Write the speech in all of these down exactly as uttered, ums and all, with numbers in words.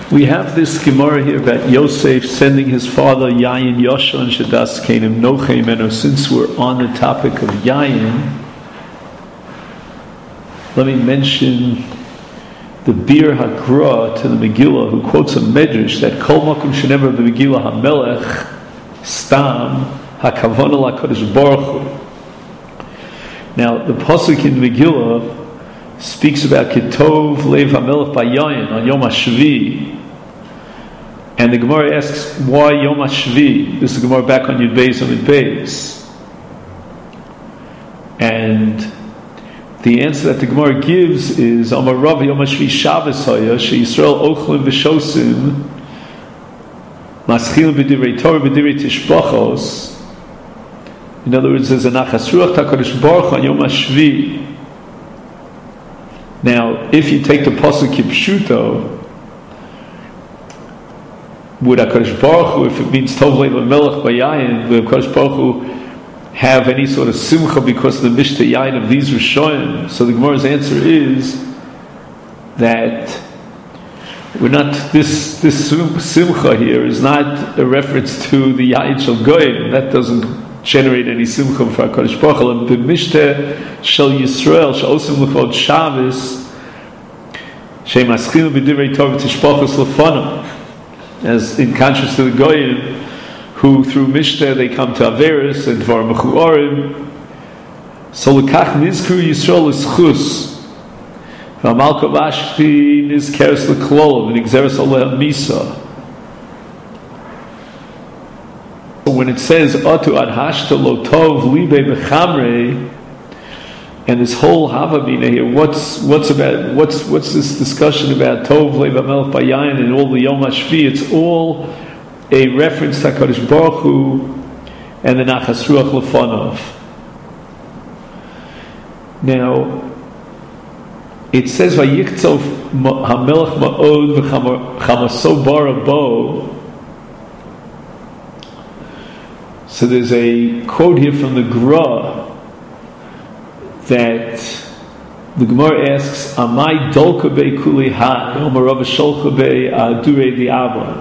We have this Gemara here about Yosef sending his father Yayin Yoshon Shadas Kenim Nochem, and since we're on the topic of Yayin, let me mention the Bir Hagra to the Megillah, who quotes a medrash that Kol Makom Shenever b'Megillah HaMelech Stam HaKavona LaKadosh Baruch Hu. Now, the pasuk in Megillah speaks about Kitov Lev HaMelech Bayayin on Yom HaShvi, and the Gemara asks, why Yom HaShvi? This is the Gemara back on Yud Beis on Yud Beis. And the answer that the Gemara gives is Amar Rav Yom HaShvi Shabbos Haya She Yisrael Ochlim V'Shosim Maschil B'Divrei Torah B'Divrei Tishbachos. In other words, there's a Nachas Ruach HaKadosh Baruch on Yom HaShvi. Now, if you take the pasuk Kipshuto, would HaKadosh Baruch Hu, if it means Tov Lev HaMelech Bayayin, would HaKadosh Baruch Hu have any sort of simcha because of the Mishta Yayin of these Rishonim? So the Gemara's answer is that we're not, this this simcha here is not a reference to the Yayin Shel Goyim. That doesn't generate any simcha for HaKadosh Baruch Hu. And the Mishta Shel Yisrael Shel Osim L'chod Shabbos Shei Maschil B'Divrei Torah Tishbachos L'fanam, as in contrast to the Goyim, who through Mishteh they come to Averis and Dvar Mechuorim. So L'kach Nizkru Yisrael L'schus V'amal Kovashti Nizkeres L'klol V'nigzeres Oleh Misa. When it says Atu Ad Hashta Lo Tov Libe B'chamrei, and this whole Havamina here, what's what's about what's what's this discussion about Tov Lev HaMelech Bayayin and all the Yom HaShvi? It's all a reference to HaKadosh Baruch Hu and the Nachas Ruach Lefanov. Now, it says Vayiktzov HaMelech Ma'od V'chamaso Barabo. So there's a quote here from the Gra that the Gemara asks, Amai dolka be kuli ha, Omarava sholcha be adure di abba.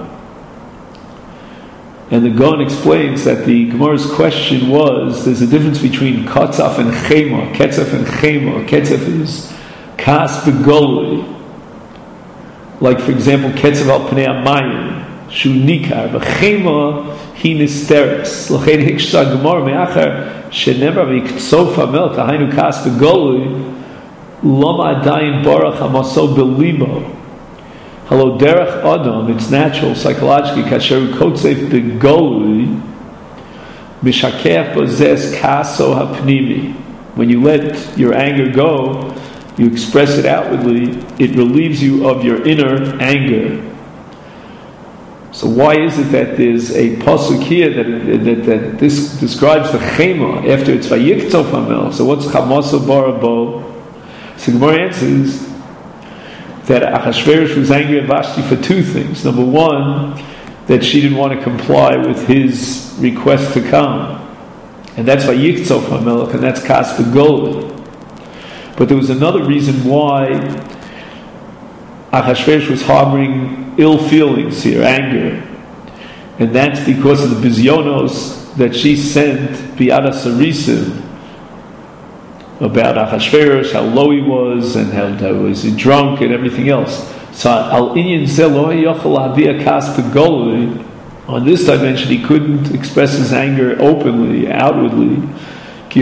And the Gaon explains that the Gemara's question was, there's a difference between katzaf and chema. Ketzaf and chema. Ketzaf is kas begolui. Like, for example, ketzav al pnei amayim, shu nikar, but chema he nisteres. L'chein hikshta Gemara me'achar shenever v'yiktsof hamel tahaynu kas begolui loma adayin barach hamaso belibo. Hello, derech adam, it's natural, psychologically, kasher kotzef begolui mishakef bozes kaso hapnimi. When you let your anger go, you express it outwardly, it relieves you of your inner anger. So why is it that there's a pasuk here that, that, that this describes the chema after it's vayiktzov hamel? So what's chamaso barabo? So the Gemara answers that Achashverosh was angry at Vashti for two things. Number one, that she didn't want to comply with his request to come, and that's vayiktzov hamel, and that's kas begolui. But there was another reason why Achashverosh was harboring ill feelings here, anger, and that's because of the bizyonos that she sent Bi'ada Sarisim about Achashverosh, how low he was and how, how was he drunk and everything else. So al inyan zeh lo yochel havia kas begolui, on this dimension he couldn't express his anger openly, outwardly. If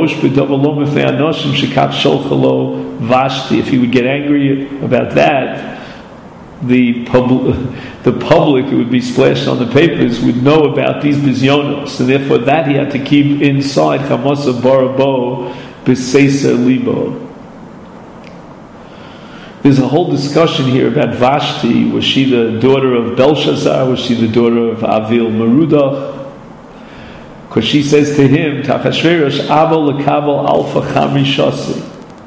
he would get angry about that, the public, the public, it would be splashed on the papers, would know about these bizyonos, and therefore that he had to keep inside. Chamasa barabo b'seisa libo. There's a whole discussion here about Vashti. Was she the daughter of Belshazzar? Was she the daughter of Avil Merudach? Because she says to him, Tachashverosh avo lekabel alfa chamri shasi.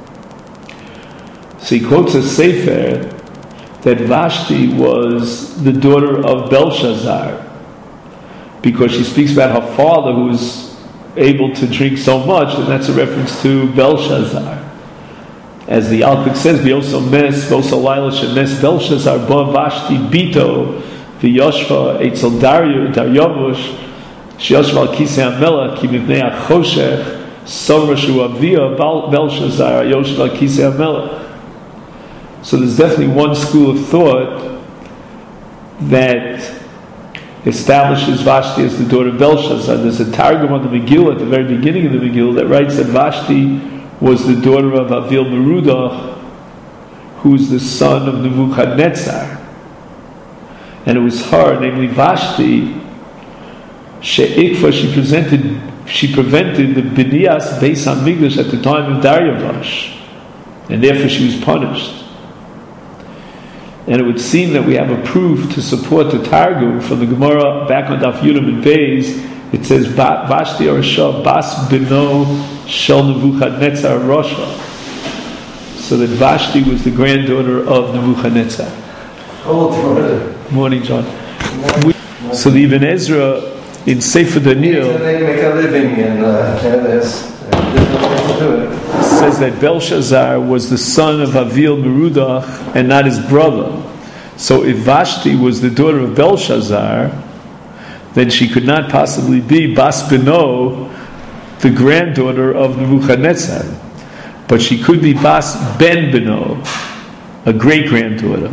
So he quotes a sefer that Vashti was the daughter of Belshazzar, because she speaks about her father who was able to drink so much, and that's a reference to Belshazzar. as the Alpik says, "V'oso mes, v'oso laila shemes Belshazzar ba Vashti bito v'yoshva etzel Daryo Daryavush sheyoshva al kisei hamelech ki mipnei hachoshech somra shu avia Belshazzar yoshva al kisei hamelech." So there's definitely one school of thought that establishes Vashti as the daughter of Belshazzar. There's a Targum on the Megillah at the very beginning of the Megillah that writes that Vashti was the daughter of Avil Merudach, who is the son of Nebuchadnezzar. And it was her, namely Vashti, she'ikva, she presented, she prevented the B'nias Beis HaMikdash at the time of Daryavush, and therefore she was punished. And it would seem that we have a proof to support the Targum from the Gemara back on Daf Yudam and Beis. It says Vashti Arasha Bas Beno Shel Nebuchadnezzar Rasha. So that Vashti was the granddaughter of Nebuchadnezzar. Oh, morning, John. Morning. So the Ibn Ezra in Sefer Daniel they make a living and uh, there's to do it. Says that Belshazzar was the son of Avil Merudach and not his brother. So if Vashti was the daughter of Belshazzar, then she could not possibly be Bas Beno, the granddaughter of Nebuchadnezzar. But she could be Bas Ben Beno, a great-granddaughter.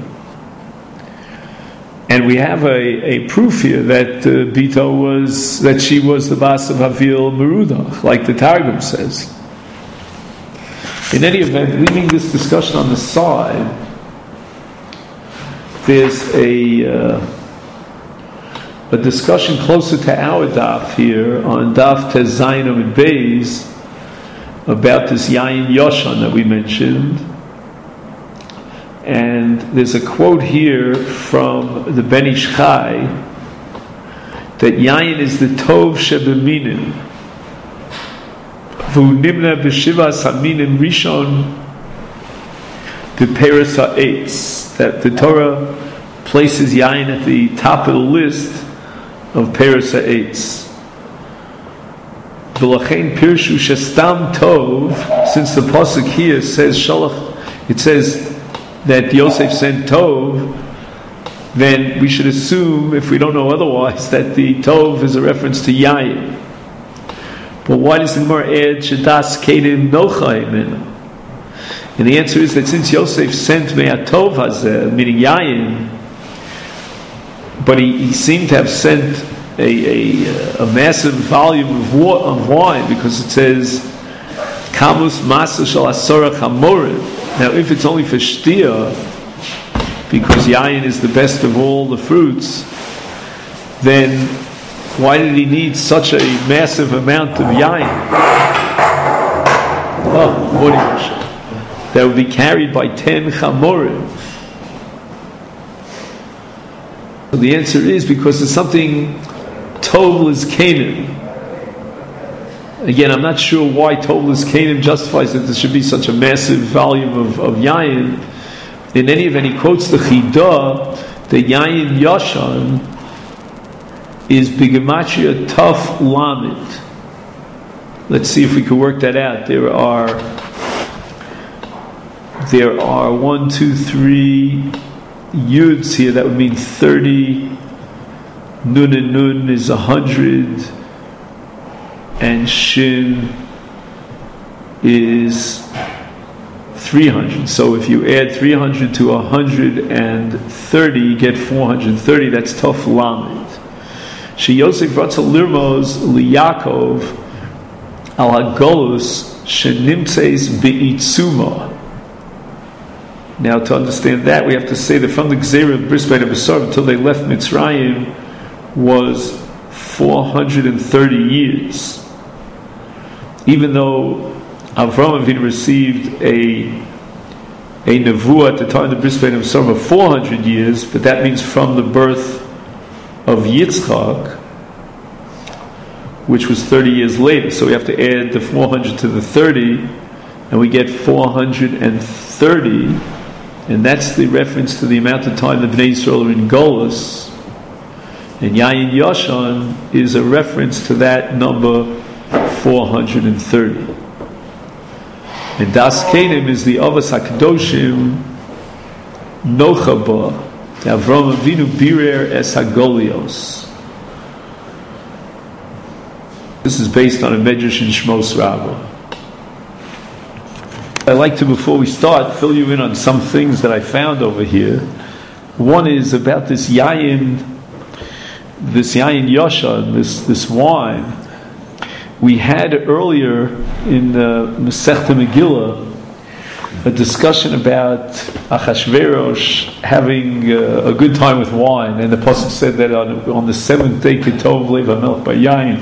And we have a, a proof here that uh, Bito was, that she was the Bas of Avil Merudach, like the Targum says. In any event, leaving this discussion on the side, there's a uh, a discussion closer to our daf here on Daf Tez Zayin and Beis about this Yayin Yoshan that we mentioned. And there's a quote here from the Ben Ish Chai that Yayin is the Tov Shebeminim. V'unimna b'shivas haminim rishon b'peres ha'etz. That the Torah places Yayin at the top of the list of peres ha'etz. V'lachein pirshu shestam tov. Since the pasuk here says shalach, it says that Yosef sent tov, then we should assume, if we don't know otherwise, that the tov is a reference to Yayin. But why does the Gemara add Shadas Kedim Nocha Imenu? And the answer is that since Yosef sent Me'atov Hazeh, meaning Yayin, but he, he seemed to have sent a, a, a massive volume of, wa- of wine, because it says Kamus Masa Shal Asora Chamorim. Now, if it's only for Shtia, because Yayin is the best of all the fruits, then why did he need such a massive amount of yayin? Oh, morning, Moshe. That would be carried by ten chamorim. So the answer is because it's something Tov L'Zkenim. Again, I'm not sure why Tov L'Zkenim justifies that there should be such a massive volume of, of yayin. In any event, he quotes the Chidah, the Yayin Yashan is Bigematria Tuf Lamed. Let's see if we can work that out. There are there are one, two, three Yuds here. That would mean thirty. Nun and Nun is a hundred, and Shin is three hundred. So if you add three hundred to one hundred thirty, you get four hundred thirty. That's Tuf Lamed. She Yosef Ratza Lirmos Liyakov Al Hagolus Shenimtzeis Be'itzuma. Now, to understand that, we have to say that from the Gzeira of Bris Bein Abisar until they left Mitzrayim was four hundred thirty years. Even though Avram Avinu received a a nevuah at the time of the Bris Bein Abisar of four hundred years, but that means from the birth of Yitzchak, which was thirty years later. So we have to add the four hundred to the thirty, and we get four hundred thirty, and that's the reference to the amount of time the Bnei Yisrael are in Golus. And Yayin Yashan is a reference to that number, four hundred thirty. And Das Kenim is the Avos HaKadoshim Nochaba. Avram Avinu Birer Es HaGolios. This is based on a Medrash in Shmos Rabbah. I'd like to, before we start, fill you in on some things that I found over here. One is about this Yayin, this Yayin Yoshan, this, this wine. We had earlier in the Masechta Megillah a discussion about Achashverosh having uh, a good time with wine, and the pasuk said that on, on the seventh day, Ketov Lev HaMelech Bayayin.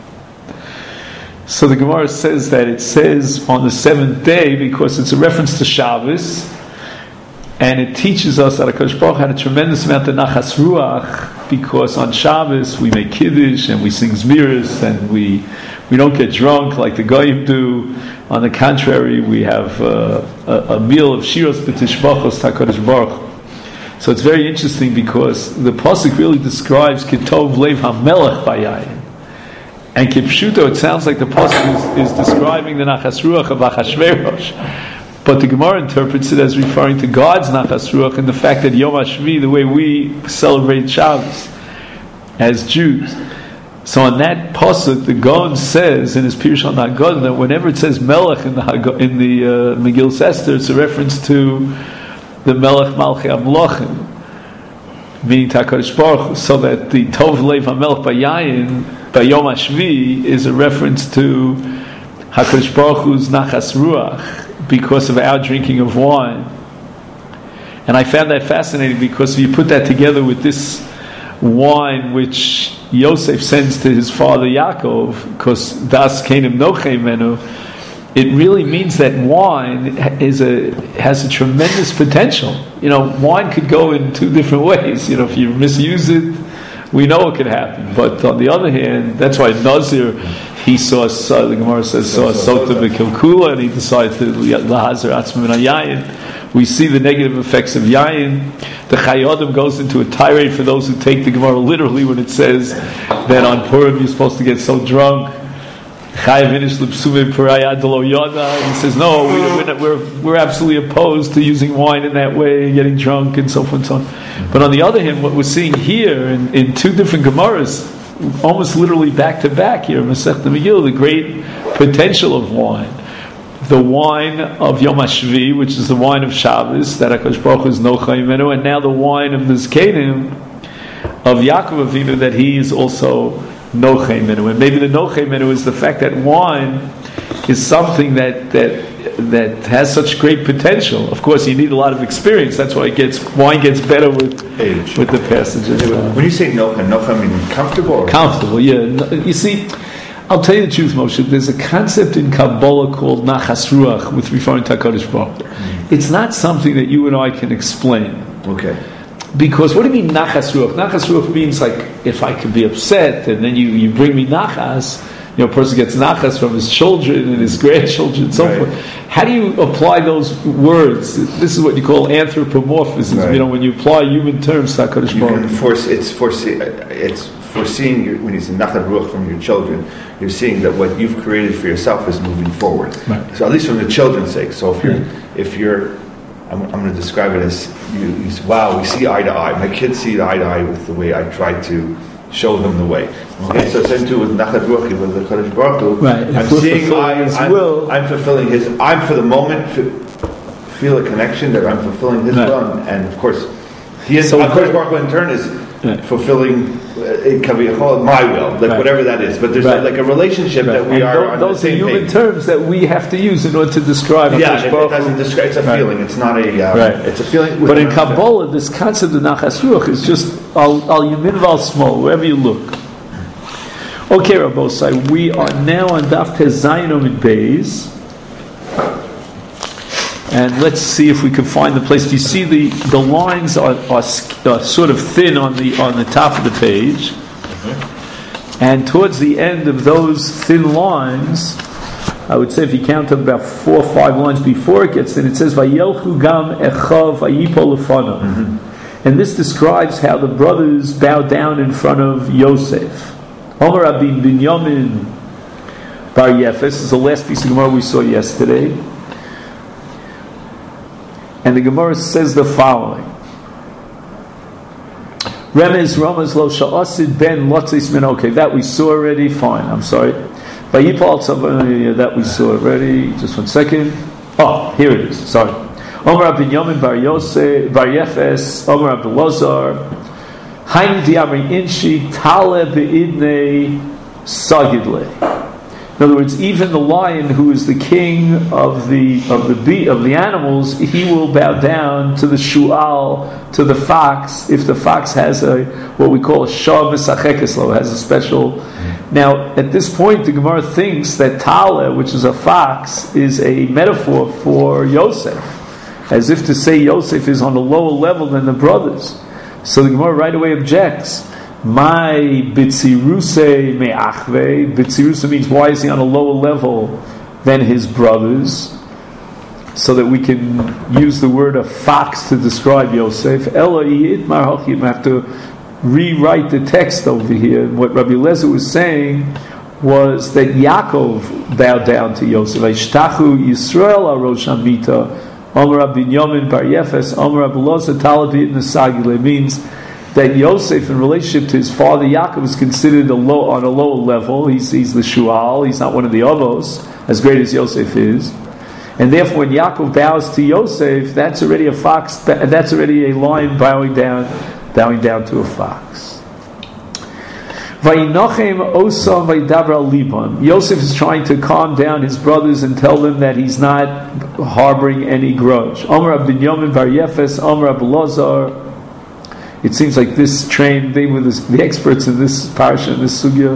So the Gemara says that it says on the seventh day because it's a reference to Shabbos, and it teaches us that HaKadosh Baruch had a tremendous amount of Nachas Ruach, because on Shabbos we make Kiddush and we sing Zmiris and we we don't get drunk like the Goyim do. On the contrary, we have uh, a, a meal of Shiros B'Tishbachos HaKadosh Baruch. So it's very interesting because the pasuk really describes Ketov Lev HaMelech Bayayin. And Kipshuto, it sounds like the pasuk is, is describing the Nachas Ruach of Achashverosh. But the Gemara interprets it as referring to God's Nachas Ruach and the fact that Yom HaShvi, the way we celebrate Shabbos as Jews. So on that pasuk, the Gaon says in his Pirush on Haggadah that whenever it says Melech in the in the uh, Megillah Esther, it's a reference to the Melech Malchei HaMelachim, meaning HaKadosh Baruch Hu, so that the Tov Lev HaMelech Bayayin by Yom HaShvi is a reference to HaKadosh Baruch Hu's Nachas Ruach because of our drinking of wine. And I found that fascinating because if you put that together with this wine which Yosef sends to his father Yaakov, because Das Kenim Nochei Menu, it really means that wine is a has a tremendous potential. You know, wine could go in two different ways. You know, if you misuse it, we know it could happen. But on the other hand, that's why Nazir, he saw, uh, the Gemara says, saw Sota B'Kilkula, and he decided to Lahazer Atzma Min HaYayin. We see the negative effects of Yayin. The Chayei Adam goes into a tirade for those who take the Gemara literally when it says that on Purim you're supposed to get so drunk. He says, no, we're, we're, we're absolutely opposed to using wine in that way and getting drunk and so forth and so on. But on the other hand, what we're seeing here in, in two different Gemaras, almost literally back to back here in Masechta Megillah, the great potential of wine. The wine of Yom HaShvi, which is the wine of Shabbos, that HaKadosh Baruch Hu is Nochei Menu, and now the wine of the Zkenim of Yaakov Avinu, that he is also Nochei Menu. And maybe the Nochei Menu is the fact that wine is something that that that has such great potential. Of course, you need a lot of experience. That's why it gets wine gets better with age, with the passages. When you say Nochei, Nochei means comfortable? Or comfortable, yeah. You see, I'll tell you the truth, Moshe. There's a concept in Kabbalah called Nachas Ruach with referring to HaKadosh Baruch Hu. Mm-hmm. It's not something that you and I can explain. Okay. Because what do you mean Nachas Ruach? Nachas Ruach means like if I can be upset and then you, you bring me Nachas, you know, a person gets Nachas from his children and his grandchildren and so right. forth. How do you apply those words? This is what you call anthropomorphism. Right. You know, when you apply human terms to HaKadosh Baruch Hu. Force, it's foresee, it's foreseeing your, when you say Nachas Ruach from your children, you're seeing that what you've created for yourself is moving forward. Right. So at least from the children's sake. So if you're, yeah. if you're, I'm, I'm going to describe it as you, you say, wow, we see eye to eye. My kids see eye to eye with the way I try to show them the way. Okay, so same too with Nachas Ruach with the Kadosh Baruch Hu. Right. I'm seeing I, I'm, will. I'm fulfilling His. I'm for the moment feel a connection that I'm fulfilling His right. will, and of course, He is. So Kadosh Baruch Hu in turn is right. fulfilling uh, my will, like right. whatever that is. But there's right. like a relationship right. that we and are. Those, on those the are same human page. terms that we have to use in order to describe. Yeah, it, it doesn't describe. It's a right. feeling. It's not a. Um, right. It's a feeling. But in Kabbalah, this concept of Nachas Ruach is just al al yamin val small, wherever you look. Okay, Rabbosai, we are now on Daf Zayin Amud Beis, and let's see if we can find the place. Do you see the, the lines are, are, are sort of thin on the on the top of the page, mm-hmm. and towards the end of those thin lines, I would say if you count them about four or five lines before it gets thin, it says Vayelchu gam echav vayipol lefanav, and this describes how the brothers bow down in front of Yosef. Omer Rabbi Binyamin Bar Yefes is the last piece of Gemara we saw yesterday. And the Gemara says the following. Remez Ramaz lo sha'asid ben lotzis min. Okay, that we saw already. Fine, I'm sorry. Vayipal tzavah, that we saw already. Just one second. Oh, here it is. Sorry. Omer Rabbi Binyamin bar Yosef bar Yefes. Omer Rabbi Lazar. Haim diamri inshi tale beidnei sagidle. In other words, even the lion, who is the king of the of the bee, of the animals, he will bow down to the shu'al, to the fox, if the fox has a what we call a shah misachekeslo, has a special. Now, at this point, the Gemara thinks that Tale, which is a fox, is a metaphor for Yosef, as if to say Yosef is on a lower level than the brothers. So the Gemara right away objects. My bitziruse me'achve. Bitziruse means, why is he on a lower level than his brothers? So that we can use the word of fox to describe Yosef. Ela yitmar hochi. I have to rewrite the text over here. And what Rabbi Eliezer was saying was that Yaakov bowed down to Yosef. Vayishtachu Yisrael arosh hamita. Omer Rabbi Binyamin bar Yefes. Omer Rabbi Eliezer talabit nesagile. Means that Yosef, in relationship to his father Yaakov, is considered a low, on a lower level. He's, he's the shu'al. He's not one of the avos, as great as Yosef is. And therefore, when Yaakov bows to Yosef, that's already a fox. That's already a lion bowing down, bowing down to a fox. Vayinochem osam vaydaber al libam. Yosef is trying to calm down his brothers and tell them that he's not harboring any grudge. Omer Rabbi Binyamin bar Yefes. Omer Rabbi Lazar. It seems like this train, they were this, the experts in this parasha, in this sugya.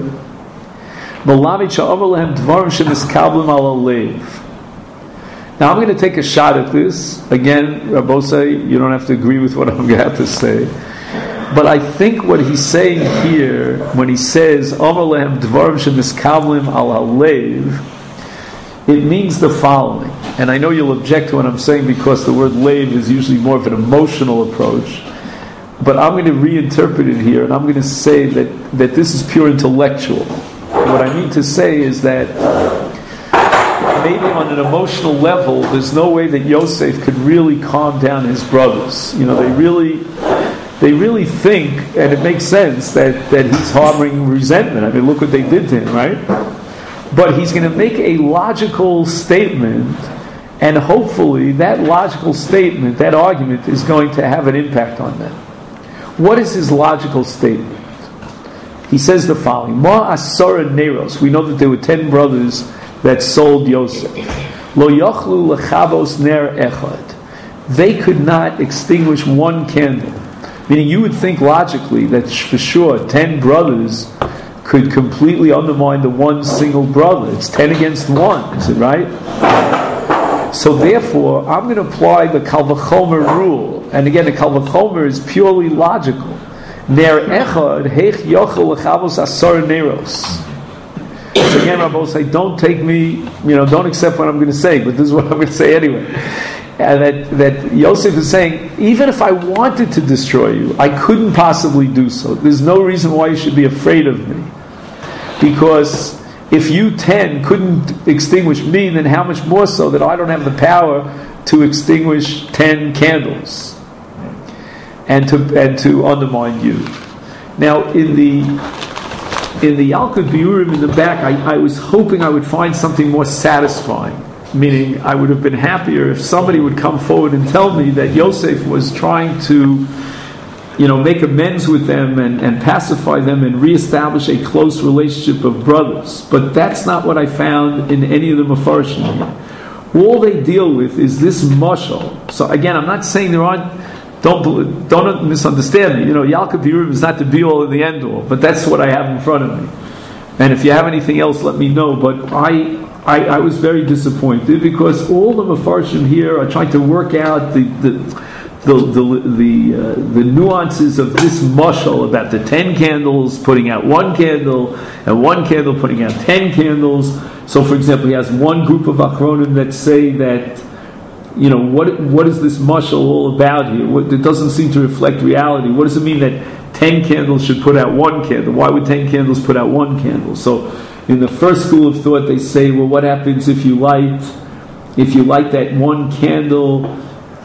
Now I'm going to take a shot at this. Again, Rabbosai, you don't have to agree with what I'm going to have to say. But I think what he's saying here, when he says, it means the following. And I know you'll object to what I'm saying because the word leiv is usually more of an emotional approach. But I'm going to reinterpret it here, and I'm going to say that, that this is pure intellectual. What I mean to say is that maybe on an emotional level, there's no way that Yosef could really calm down his brothers. You know, they really, they really think, and it makes sense, that, that he's harboring resentment. I mean, look what they did to him, right? But he's going to make a logical statement, and hopefully that logical statement, that argument, is going to have an impact on them. What is his logical statement? He says the following: Ma asara neros. We know that there were ten brothers that sold Yosef. Lo yochlu lechavos ner echad. They could not extinguish one candle. Meaning, you would think logically that for sure ten brothers could completely undermine the one single brother. It's ten against one, is it right? So therefore, I'm going to apply the Kal V'chomer rule. And again, the Kal V'chomer is purely logical. Ner echad heich yochel lechavos asar neros. So again, Rabbi say, don't take me, you know, don't accept what I'm going to say, but this is what I'm going to say anyway. And that, that Yosef is saying, even if I wanted to destroy you, I couldn't possibly do so. There's no reason why you should be afraid of me. Because if you ten couldn't extinguish me, then how much more so that I don't have the power to extinguish ten candles and to and to undermine you. Now, in the in the Yalkut Biurim in the back, I, I was hoping I would find something more satisfying. Meaning, I would have been happier if somebody would come forward and tell me that Yosef was trying to, you know, make amends with them and, and pacify them and reestablish a close relationship of brothers. But that's not what I found in any of the Mefarshim here. All they deal with is this mashal. So again, I'm not saying there aren't, don't, don't misunderstand me. You know, Yalkut Biurim is not the be-all and the end-all, but that's what I have in front of me. And if you have anything else, let me know. But I, I, I was very disappointed because all the Mefarshim here are trying to work out the the the the the, uh, the nuances of this mashal about the ten candles putting out one candle and one candle putting out ten candles. So, for example, he has one group of Achronim that say that, you know, what what is this mashal all about here? What, it doesn't seem to reflect reality. What does it mean that ten candles should put out one candle? Why would ten candles put out one candle? So, in the first school of thought, they say, well, what happens if you light, if you light that one candle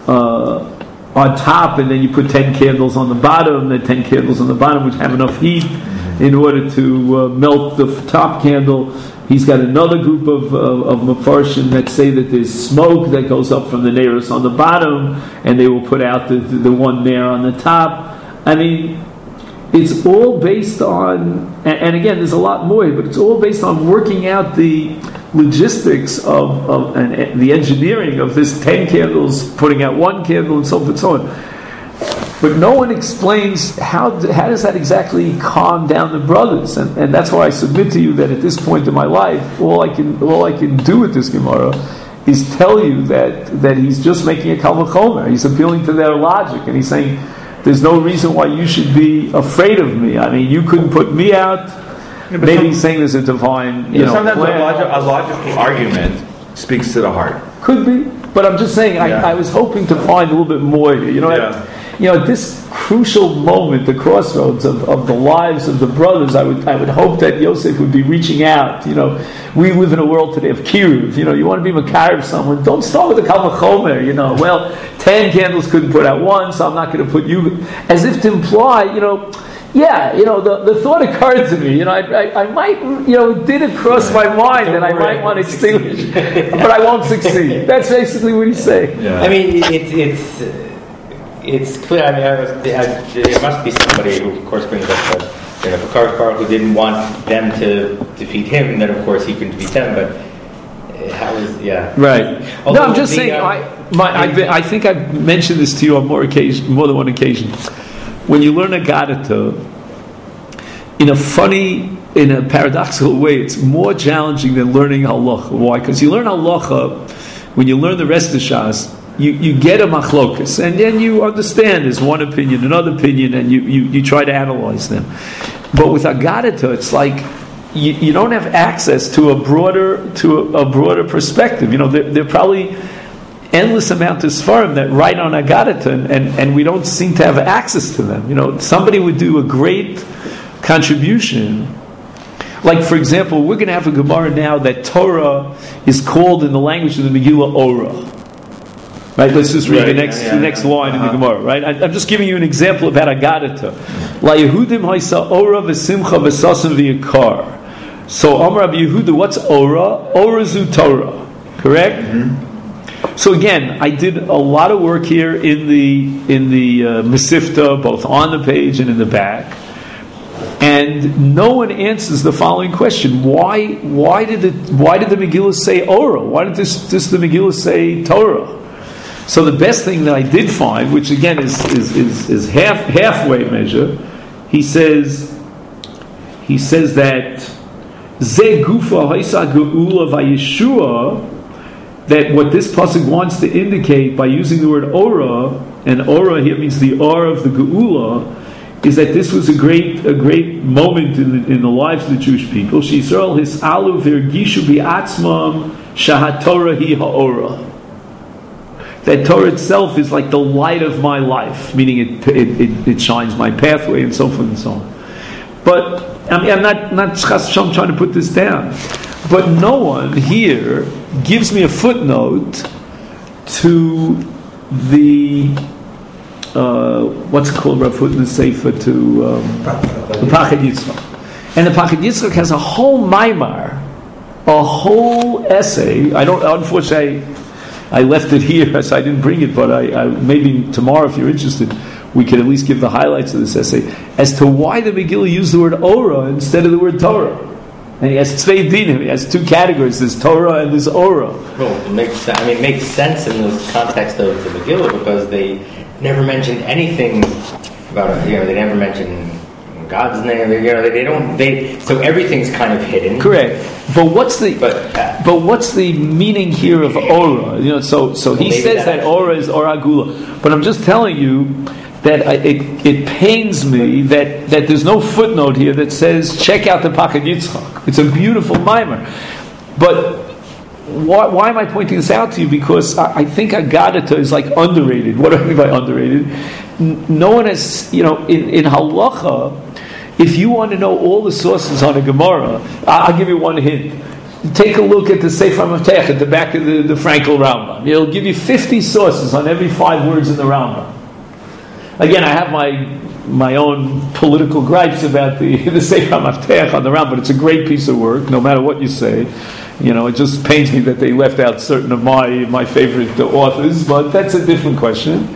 uh, on top, and then you put ten candles on the bottom, then ten candles on the bottom, which have enough heat in order to uh, melt the top candle. He's got another group of, of, of Mefarshim that say that there's smoke that goes up from the neiros on the bottom, and they will put out the, the, the one there on the top. I mean, it's all based on, and, and again, there's a lot more, but it's all based on working out the logistics of, of and, and the engineering of this ten candles, putting out one candle, and so forth and so on. But no one explains how how does that exactly calm down the brothers, and, and that's why I submit to you that at this point in my life, all I can all I can do with this Gemara is tell you that that he's just making a kal v'chomer. He's appealing to their logic, and he's saying there's no reason why you should be afraid of me. I mean, you couldn't put me out. Yeah, Maybe some, he's saying there's a divine, you know. Sometimes a, logic, a logical argument speaks to the heart. Could be, but I'm just saying. Yeah. I, I was hoping to find a little bit more here. You know. Yeah. I, You know, at this crucial moment, the crossroads of, of the lives of the brothers, I would I would hope that Yosef would be reaching out. You know, we live in a world today of kiruv. You know, you want to be makarev someone, don't start with a kal v'chomer. You know, well, ten candles couldn't put out one, so I'm not going to put you. As if to imply, you know, yeah, you know, the, the thought occurred to me. You know, I, I, I might, you know, it did cross my mind that I might want to extinguish, but I won't succeed. That's basically what he's saying. Yeah. I mean, it, it's. Uh, It's clear. I mean, I was, I, there must be somebody who, of course, brings up that you know, Kadosh Baruch who didn't want them to defeat him, and then, of course, he couldn't defeat them. But how is yeah? Right. Although no, I'm just the, saying. Um, I, my, I, I think I've mentioned this to you on more occasion, more than one occasion. When you learn Agadata, in a funny, in a paradoxical way, it's more challenging than learning halacha. Why? Because you learn halacha when you learn the rest of the Shas. You, you get a machlokus, and then you understand there's one opinion, another opinion, and you, you, you try to analyze them. But with Agadata, it's like you, you don't have access to a broader to a, a broader perspective. You know, there, there are probably endless amount of Sfarim that write on Agadata, and, and, and we don't seem to have access to them. You know, somebody would do a great contribution. Like, for example, we're going to have a Gemara now that Torah is called in the language of the Megillah Ora. Right, let's just read right, the next yeah, yeah, the next yeah. line uh-huh. in the Gemara. Right, I, I'm just giving you an example about Agadata. La Yehudim Haisa Ora v'Simcha v'Sasim v'Yikar. So Amar Rabbi Yehuda, what's Ora? Ora zu Torah. Correct. Mm-hmm. So again, I did a lot of work here in the in the uh, Mesifta, both on the page and in the back, and no one answers the following question: Why why did the why did the Megillah say Ora? Why did this this the Megillah say Torah? So the best thing that I did find, which again is is, is, is half halfway measure, he says he says that Ze Gufa Haisa Geula Vayeshua, that what this pasuk wants to indicate by using the word Ora, and Ora here means the Or of the Geula, is that this was a great a great moment in the, in the lives of the Jewish people. Sh'Yisrael hisalu v'ergishu bi'atzmam shahatorah hi ha'ora. That Torah itself is like the light of my life, meaning it it, it, it shines my pathway and so forth and so on. But I mean, I'm not not I'm trying to put this down, but no one here gives me a footnote to the uh, what's it called, Rav Hutner Sefer, to um, the Pachad Yitzchak, and the Pachad Yitzchak has a whole maimar, a whole essay. I don't unfortunately. I, I left it here, so I didn't bring it, but I, I, maybe tomorrow, if you're interested, we could at least give the highlights of this essay as to why the Megillah used the word Ora instead of the word Torah. And he has Tzvei Dinim, he has two categories, there's Torah and there's Ora. Well, it makes, I mean, it makes sense in the context of the Megillah because they never mentioned anything about, you know, they never mention God's name, you know, they, they don't, they, so everything's kind of hidden. Correct. But what's the, but, uh, but what's the meaning here of Ora? You know, so, so he says that, that Ora is Ora Gula. But I'm just telling you that I, it, it pains me that, that there's no footnote here that says, check out the Pachad Yitzchak. It's a beautiful mimer. But why, why am I pointing this out to you? Because I, I think Agadata is like underrated. What do I mean by underrated? No one has, you know, in, in Halacha, if you want to know all the sources on a Gemara, I'll give you one hint. take a look at the Sefer HaMaftech at the back of the, the Frankel Rambam. It'll give you fifty sources on every five words in the Rambam. Again, I have my my own political gripes about the, the Sefer HaMaftech on the Rambam, but it's a great piece of work, no matter what you say. You know, it just pains me that they left out certain of my, my favorite authors, but that's a different question.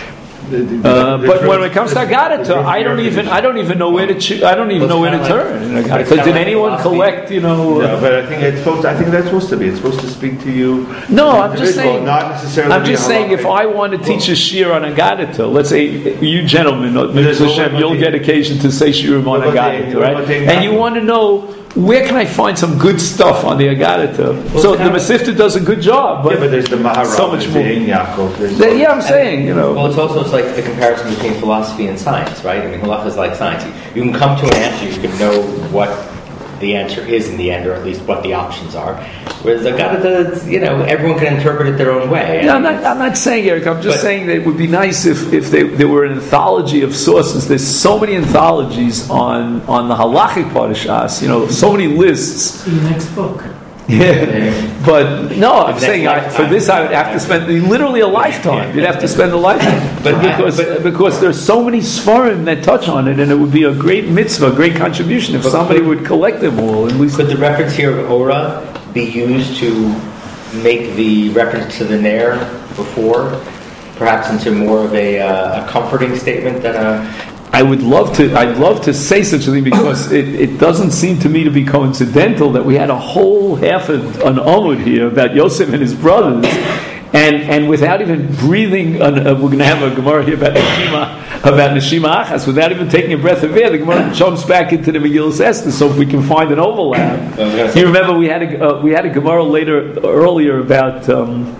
Uh, but when it comes to Agadata, I don't even I don't even know where to cho- I don't even know where to turn. Did anyone collect? You know? No, but I think it's supposed. To, I think that's supposed to be. It's supposed to speak to you. No, I'm just saying. Not necessarily. I'm just saying. If I want to teach a shir on Agadata, let's say you gentlemen, Hashem, you'll get occasion to say shiurim on Agadata, right? And you want to know, where can I find some good stuff on the Agadata? Well, so the Masifta does a good job, but, yeah, but there's the Maharal, so much more. Yaakov, the, yeah, I'm saying, you know. Well, it's also it's like the comparison between philosophy and science, right? I mean, halacha is like science. You can come to an answer, you can know what the answer is in the end, or at least what the options are. Whereas Agadata, you know, everyone can interpret it their own way. Yeah, I'm not, I'm not saying, Eric, I'm just but, saying that it would be nice if, if they, there were an anthology of sources. There's so many anthologies on, on the halachic parashas, you know, so many lists. In the next book. Yeah, but no, I'm saying I, for this I would have to spend literally a lifetime. You'd have to spend a lifetime, but because but, because there's so many svarim that touch on it, and it would be a great mitzvah, a great contribution if somebody could, would collect them all. At least could the reference here of Ora be used to make the reference to the Nair before, perhaps into more of a, uh, a comforting statement than a. I would love to. I'd love to say such a thing because it, it doesn't seem to me to be coincidental that we had a whole half of an Amud here about Yosef and his brothers, and and without even breathing. On, uh, we're going to have a Gemara here about Neshima, about Neshima Achas, without even taking a breath of air. The Gemara jumps back into the Megillah Esther. So if we can find an overlap, you remember we had a uh, we had a Gemara later earlier about. Um,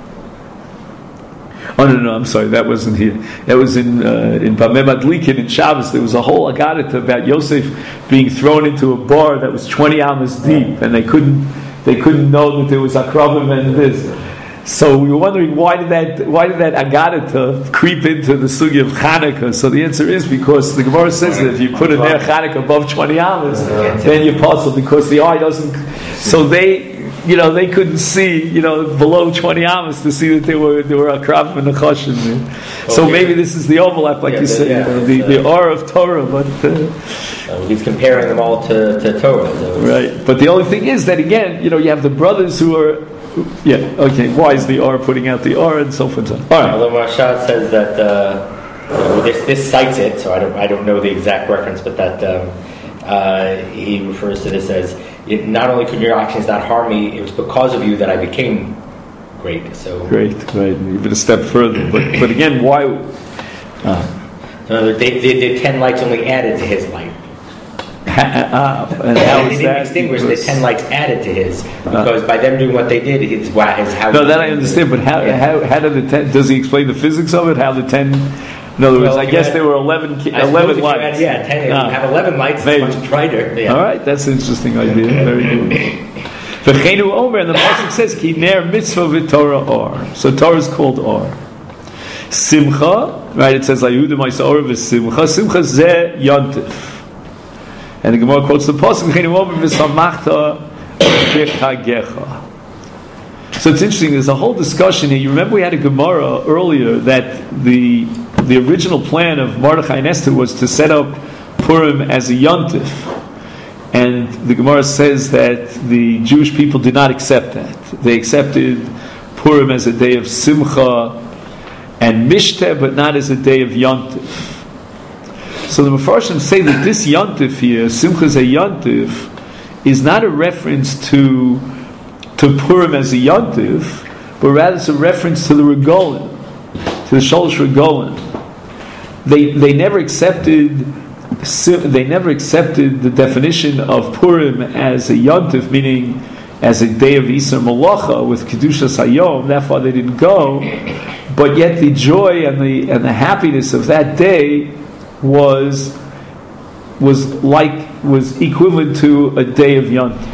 Oh no, no, I'm sorry, that wasn't here. That was in uh, in Bameh Madlikin in Shabbos. There was a whole Agadata about Yosef being thrown into a bar that was twenty amas deep, and they couldn't they couldn't know that there was Akravim and this. So we were wondering why did that why did that Agadata creep into the sugi of Chanukah? So the answer is because the Gemara says that if you put a Ner Chanukah above twenty amas, then you're puzzled because the eye doesn't. So they. You know, they couldn't see, you know, below twenty amas to see that there were there were a crop and a choshen there. So okay. Maybe this is the overlap, like yeah, you said, yeah, you know, the, uh, the aura of Torah, but uh, so he's comparing them all to, to Torah. So right. But the only thing is that again, you know, you have the brothers who are, yeah, okay. Why is the aura putting out the aura and so forth and so on? All right. Although Rashad says that uh, you know, this this cites it, so I don't I don't know the exact reference, but that um, uh, he refers to this as. It, not only could your actions not harm me, it was because of you that I became great. So great, great. Even a step further, but but again, why? Uh, so they, they, the ten lights only added to his light. Uh, and how they didn't extinguish the ten lights added to his because uh, by them doing what they did, it's is how. No, that I understand. But how yeah. how how did the ten? Does he explain the physics of it? How the ten? In other words, well, I guess had, there were eleven, eleven lights. Had, yeah, ten. Ah, you have eleven lights. It's much brighter. Yeah. All right, that's an interesting idea. Very good. V'cheinu Omer, and the pasuk says, "Ki ner mitzvah v'Torah or." So Torah is called or. Simcha, right? It says, "Layudim ma'isor v'simcha." Simcha zeh yontif. And the Gemara quotes the pasuk, "V'cheinu Omer v'samachta b'chagecha." So it's interesting. There's a whole discussion here. You remember we had a Gemara earlier that the the original plan of Mordechai and Esther was to set up Purim as a yontif, and the Gemara says that the Jewish people did not accept that. They accepted Purim as a day of simcha and mishteh, but not as a day of yontif. So the Mefarshim say that this yontif here, simcha as a yontif, is not a reference to to Purim as a yontif, but rather it's a reference to the regolim, to the shalosh regolim. They they never accepted they never accepted the definition of Purim as a yontif, meaning as a day of Isar Malacha with Kedushas Hayom. Therefore, they didn't go. But yet, the joy and the and the happiness of that day was was like was equivalent to a day of yontif.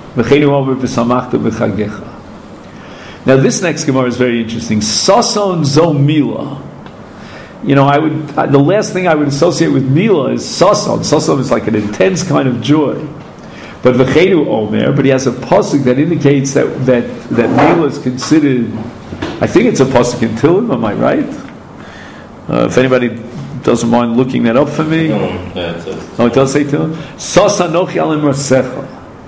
Now, this next Gemara is very interesting. Sason zo mila. You know, I would I, the last thing I would associate with mila is sason. Sason is like an intense kind of joy. But v'chedu omer, but he has a pasuk that indicates that that that Mila is considered. I think it's a pasuk in Tehillim. Am I right? Uh, if anybody doesn't mind looking that up for me. No, yeah, it says. Oh, it does say Tehillim. Sos anochi al imrasecha.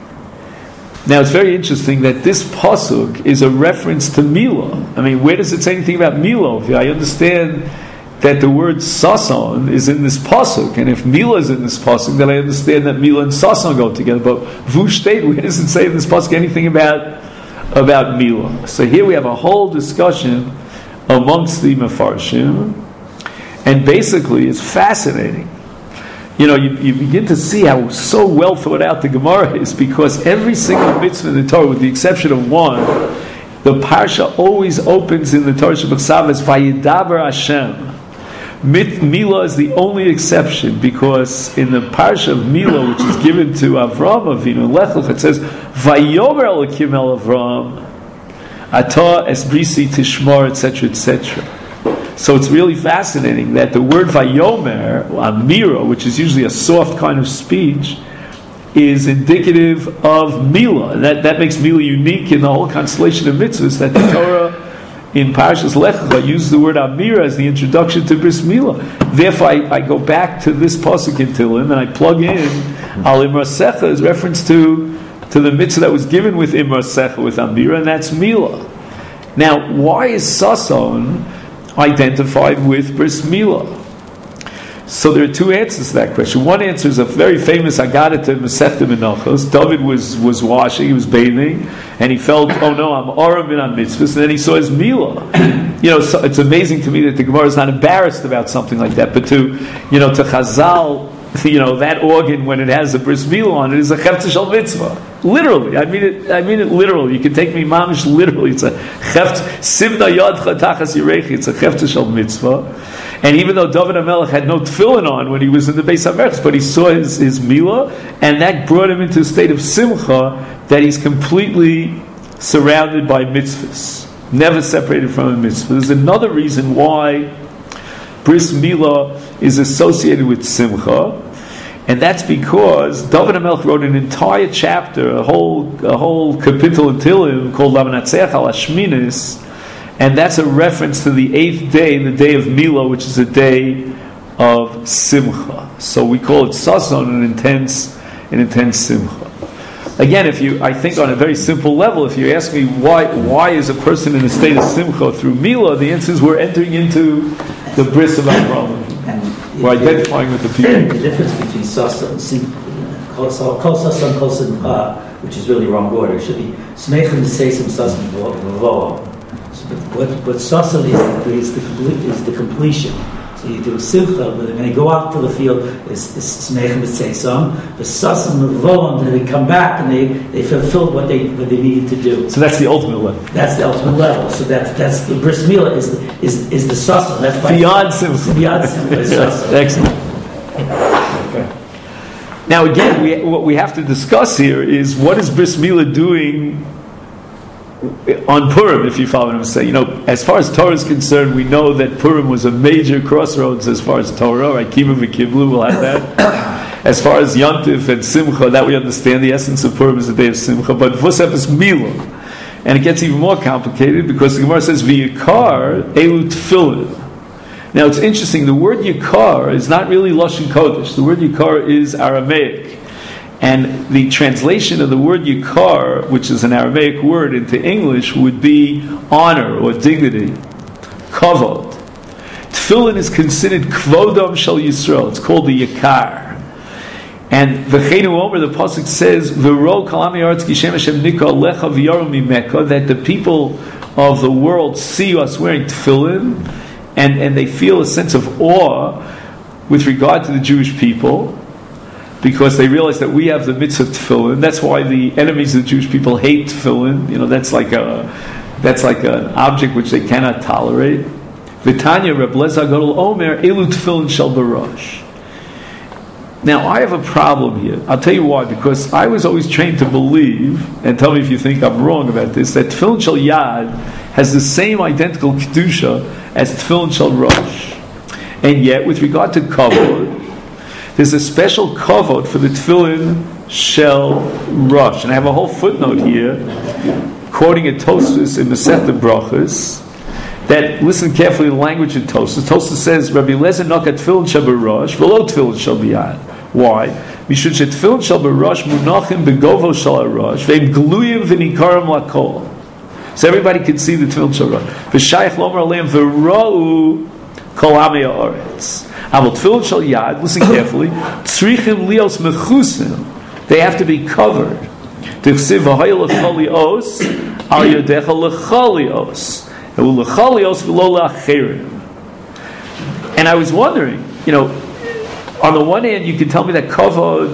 Now it's very interesting that this pasuk is a reference to Mila. I mean, where does it say anything about Mila? I understand that the word Sason is in this pasuk, and if Mila is in this pasuk, then I understand that Mila and Sason go together. But Vushtet, where does it say in this pasuk anything about about Mila? So here we have a whole discussion amongst the Mefarshim, and basically it's fascinating. You know, you, you begin to see how so well thought out the Gemara is, because every single mitzvah in the Torah, with the exception of one, the parsha always opens in the Torah Shabbat as Vayidaber Hashem. Mila is the only exception, because in the parsha of Mila, which is given to Avraham Avinu, Lech Lecha, it says Vayomer Elokim El Avraham Ata Esbrisi Tishmar, et cetera, et cetera. So it's really fascinating that the word Vayomer, Amira, which is usually a soft kind of speech, is indicative of Mila. And that, that makes Mila unique in the whole constellation of mitzvahs, that the Torah in Parashas Lech Lecha uses the word Amira as the introduction to Bris Mila. Therefore, I, I go back to this pasuk in Tehillim and I plug in Al Imrasecha as reference to, to the mitzvah that was given with Imrasecha, with Amira, and that's Mila. Now, why is Sason identified with Bris Mila? So there are two answers to that question. One answer is a very famous Agadah in Masechta Menachos. David was, was washing, he was bathing, and he felt, oh no, I'm Aram in on mitzvahs, and then he saw his Mila. You know, so it's amazing to me that the Gemara is not embarrassed about something like that, but to, you know, to Chazal, you know, that organ, when it has a Bris Mila on it, is a Chefta Shel Mitzvah. Literally, I mean it. I mean it literally. You can take me mamish literally. It's a cheft simna yadcha tachas yirechi. It's a chefta shel mitzvah. And even though David HaMelech had no tefillin on when he was in the Beis HaMerch, but he saw his his milah, and that brought him into a state of simcha that he's completely surrounded by mitzvahs, never separated from a mitzvah. There's another reason why Bris Milah is associated with simcha. And that's because David HaMelech wrote an entire chapter, a whole a whole capital in Tehillim called Lavanatzeach al Hashminis, and that's a reference to the eighth day, the day of Mila, which is a day of Simcha. So we call it Sason, an intense, an intense Simcha. Again, if you, I think on a very simple level, if you ask me why why is a person in a state of Simcha through Mila, the answer is we're entering into the bris of Avraham. We're identifying with the people. The difference between Sasa and Simcha, Kol Sasa and Kol Simcha, which is really wrong order, it should be Smechem Seisim Sasa V'Voah. What what Sasa is, is the complete is the completion. So you do Simcha, but when they go out to the field, it's Smechem Seisim. The Sasa and V'Voah, and then they come back and they, they fulfilled what they what they needed to do. So that's the ultimate level. That's the ultimate level. So that's that's the Bris Milah is the, is is the Sasa. That's beyond Simcha. Beyond Simcha. Sasa. Excellent. Okay. Now again, we, what we have to discuss here is what is Bris Milah doing on Purim, if you follow what I'm saying. You know, as far as Torah is concerned, we know that Purim was a major crossroads as far as Torah, right? Kibbutz v'Kiblu, we'll have that. As far as Yontif and Simcha, that we understand, the essence of Purim is the day of Simcha, but Vosef is Milah. And it gets even more complicated because the Gemara says, V'yikar elu tefillin. Now it's interesting, the word Yikar is not really Lashon Kodesh. The word Yikar is Aramaic. And the translation of the word Yikar, which is an Aramaic word, into English would be honor or dignity, kavod. Tefillin is considered kvodam shel Yisrael. It's called the Yikar. And v'cheinu omer, the pasuk says, "V'ro kalam yaretz kishem Hashem nika lecha v'yaru mimeka," that the people of the world see us wearing tefillin, and and they feel a sense of awe with regard to the Jewish people, because they realize that we have the mitzvah of tefillin. That's why the enemies of the Jewish people hate tefillin. You know, that's like a that's like an object which they cannot tolerate. V'tanya Reb Lezer Gadol Omer elu tefillin shel barash. Now, I have a problem here. I'll tell you why. Because I was always trained to believe, and tell me if you think I'm wrong about this, that Tefillin Shel Yad has the same identical Kedusha as Tefillin Shel Rosh. And yet, with regard to Kavod, there's a special kavod for the tefillin shel Rosh. And I have a whole footnote here, quoting a Tosfos in Masechta Brachos, that, listen carefully to the language of Tosfos. Tosfos says, Rabbi Eliezer nokat tefillin shel b'rosh, v'lo tefillin shel b'yad. Why? Mishum shetefillin shel b'rosh munachim begovo shel harosh, ve'im gluyim v'nikarim lakol. So everybody can see the tefillin shel rosh. V'shayich lomer aleim v'ra'u kol amei haaretz. Aval tefillin shel yad, listen carefully, tzrichim lios mechusim. They have to be covered. Tichsiv v'hayel l'cholios al yodecha l'cholios. And I was wondering, you know, on the one hand, you can tell me that kavod,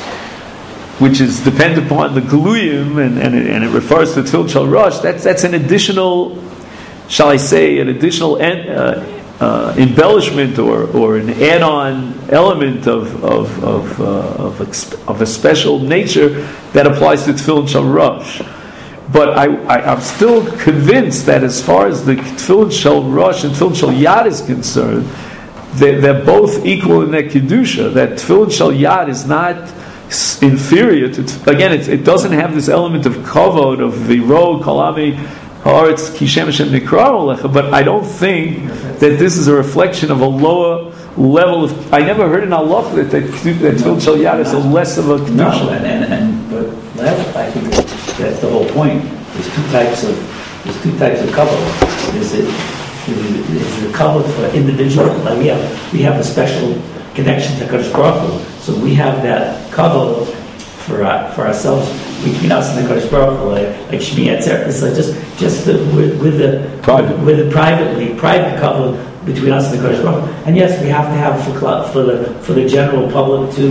which is dependent upon the gluyim, and, and, it, and it refers to tefillin shel rosh, that's, that's an additional, shall I say, an additional en, uh, uh, embellishment or, or an add-on element of of of, uh, of, exp- of a special nature that applies to tefillin shel rosh. But I, I, I'm still convinced that as far as the tefillin shel rosh and tefillin shel yad is concerned, they're, they're both equal in their kedusha. That tefillin shel yad is not inferior to. Again, it, it doesn't have this element of kavod of v'ro kalami haaretz kishem Hashem nikra alecha. But I don't think that this is a reflection of a lower level of. I never heard in halacha that that, that tefillin shel yad is a less of a kedusha. No, and and, and but that, I think that's the whole point. There's two types of there's two types of cover. There's a there's a cover for individual. Like we have we have a special connection to Kadosh Baruch Hu. So we have that cover for uh, for ourselves between us and the Kadosh Baruch Hu, like, like Shmi Etzer. It's like just just the, with, with the private with the privately private cover between us and the Kadosh Baruch Hu. And yes, we have to have for for the for the general public too,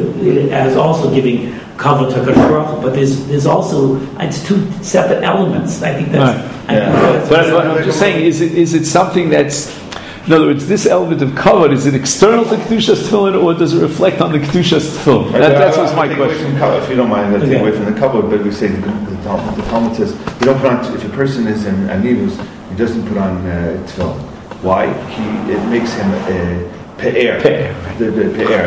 as also giving cover to Kadosh Baruch Hu. But there's there's also it's two separate elements. I think that's. Right. I yeah. think that's but, but I'm just saying, is it is it something that's, in other words, this element of cover, is it external to Kedushas Tefillin, or does it reflect on the Kedushas Tefillin? Right, that, that's I, what's my take question. Away from cover, if you don't mind, let's okay. take away from the cover, but we say the, the, the Talmud says, you don't put on, if a person is in Anivus, he doesn't put on uh, Tefillin. Why? He, it makes him a uh, Pe'er. Pe'er. The, the Pe'er.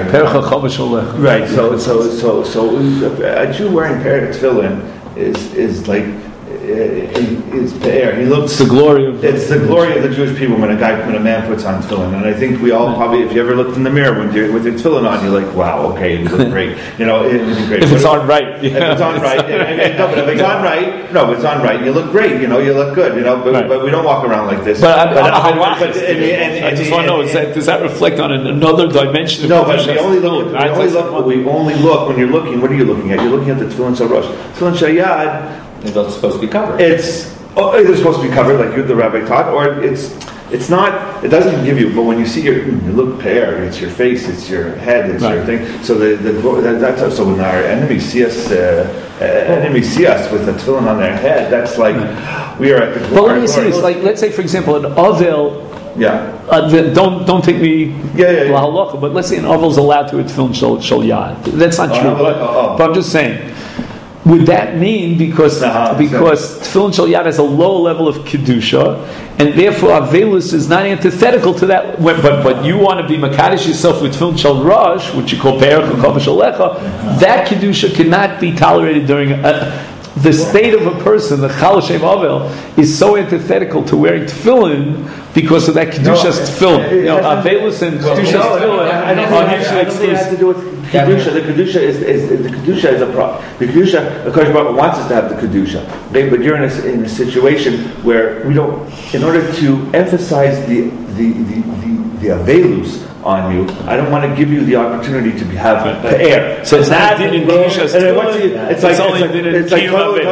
Right, so, so, so, so, a Jew wearing Pe'er Tefillin is, is like, Uh, is Pe'er. He looks. It's the glory of. It's the glory of the Jewish people when a guy, when a man puts on tefillin, and I think we all probably, if you ever looked in the mirror when you're with your tefillin on, you're like, wow, okay, you look great. You know, it, it's great. If it's on right, if it's on right, and, and, and, no, but if it's on right, no, if it's on right, you look great. You know, you look good. You know, but, right. but we don't walk around like this. But, I, but, I, but, I, but, but and, and, I just want to know: is that, does that reflect on another dimension? Of no, but we only look. We only look. We only look when you're looking. What are you looking at? You're looking at the tefillin shel rosh. Tefillin shel yad. It's supposed to be covered. It's. Oh, they're supposed to be covered, like you, the rabbi taught, or it's it's not. It doesn't give you. But when you see your, you look Pe'er, it's your face, it's your head, it's right. your thing. So the, the that, that's so when our enemies see us, uh, uh, enemies see us with a tefillin on their head, that's like we are at the. Well, let me say this. Like, let's say, for example, an avel. Yeah. Uh, the, don't don't take me yeah, yeah, yeah. halacha, but let's say an avel is allowed to a tefillin shel shel yad. That's not oh, true. no, but, oh, oh. but I'm just saying. Would that mean because uh-huh, because tefillin shel yad has a low level of kedusha, and therefore avelus is not antithetical to that? But but you want to be makadosh yourself with tefillin shel rosh, which you call pe'er chakav shalecha. That kedusha cannot be tolerated during a, the state of a person. The chal shem avel is so antithetical to wearing tefillin because of that kedushas no, tefillin. You know, avelus and kedushas tefillin are mutually exclusive. Kedusha, the kedusha is, is the kedusha is a problem. The kedusha, of course, Baruch wants us to have the kedusha, okay? But you're in a, in a situation where we don't. In order to emphasize the the the the, the avelus on you, I don't want to give you the opportunity to be, have the air. So it's not in kedushas. It's like only it's like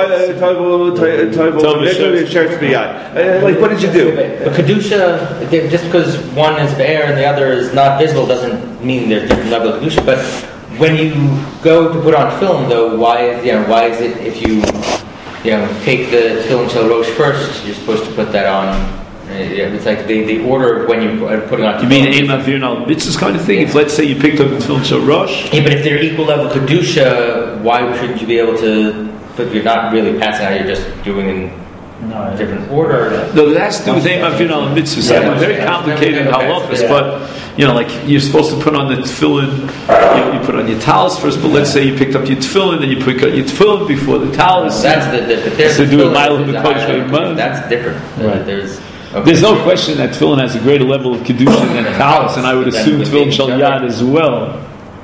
like what did you do? But kedusha, just because one is be'er and the other is not visible, doesn't mean there's different level of kedusha. But when you go to put on film, though, why is you know why is it if you you know take the tefillin shel rosh first, you're supposed to put that on? Yeah, it's like the, the order of when you are putting on. You mean aim avir al mitzvahs kind of thing? Yeah. If let's say you picked up the tefillin shel rosh. Yeah, but if they're equal level kedusha, why shouldn't you be able to? But you're not really passing out. You're just doing in no, different order. No, that's to do with aim avir al mitzvahs. Yeah, very complicated halachas, but. you know, like you're supposed to put on the tefillin, you, know, you put on your towels first, but let's say you picked up your tefillin, then you pick up your tefillin before the towels. That's the, the, the so do a mile of the kodesh. That's different. Right. There's okay. There's no question that tefillin has a greater level of kedusha than towels, and I would assume tefillin shel yad as well.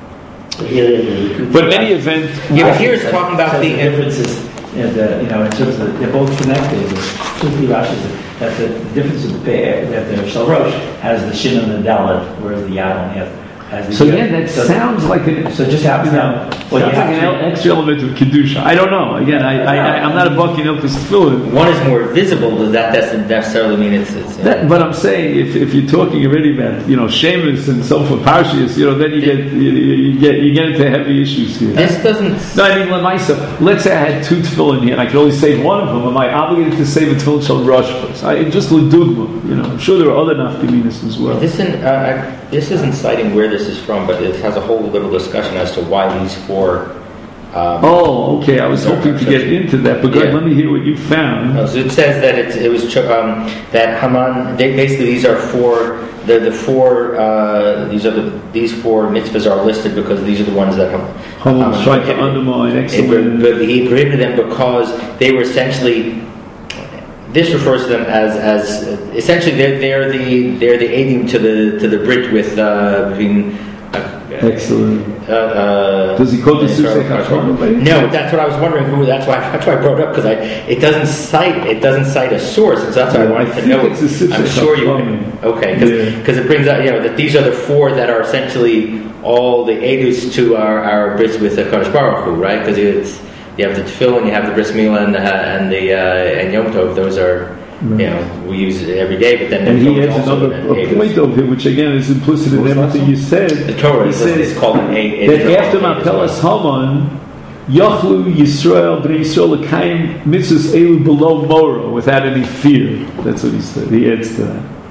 But in any event, yeah, but here it's talking about the differences. And, uh, you know, in terms of they're both connected. Two Rashi's that the difference of the that the Shel Rosh has the shin and the dalet, whereas the yad only has. has the so yad. yeah, that so, sounds like an, so just happens now. Well, sounds like an extra element of kedusha. I don't know. Again, I, I, I I'm not a buck in Ilkus tefillin. One is more visible, but that doesn't necessarily mean it's. it's you know. that, but I'm saying if, if you're talking already about you know Shemus and so forth, Parshias, you know, then you get you, you get you get into heavy issues here. This doesn't. No, I mean Lamaisa. Let's say I had two tefillin here, and I could only save one of them. Am I obligated to save a tefillin shel Rosh first? I, just l'dugma, you know. I'm sure there are other nafkaminas as well. This isn't, uh, I, this isn't citing where this is from, but it has a whole little discussion as to why these four. Um, oh, okay. I was hoping to get into that, but good. Yeah. Let me hear what you found. Uh, so it says that it, it was um, that Haman. They, basically, these are four. The the four. Uh, these are the these four mitzvahs are listed because these are the ones that Haman, Haman was trying to undermine. Excellent. But he prohibited them because they were essentially. This refers to them as as uh, essentially they're they're the they're the aiding to the to the Brit with uh, between. Excellent. Uh, uh, Does he quote the Susei Chacham? No, that's what I was wondering. Who? That's why. That's why I brought it up because I. It doesn't cite. It doesn't cite a source. So that's why I wanted I to know. It's a I'm sure you. Can, okay, because yeah. It brings out you know that these are the four that are essentially all the edus to our our bris with the Kadosh Baruch Hu, right? Because it's you have the tefillin, you have the bris milah, and, uh, and the uh, and Yom Tov. Those are. You know, we use it every day, but then and he has another a point over here, which again is implicit in everything you said. The Torah he says it's called an eight. That after Mapelas Haman, Yachlu Yisrael Bnei Yisrael L'Kayim Mitzvahs Elu below Mora without any fear. That's what he said. He adds to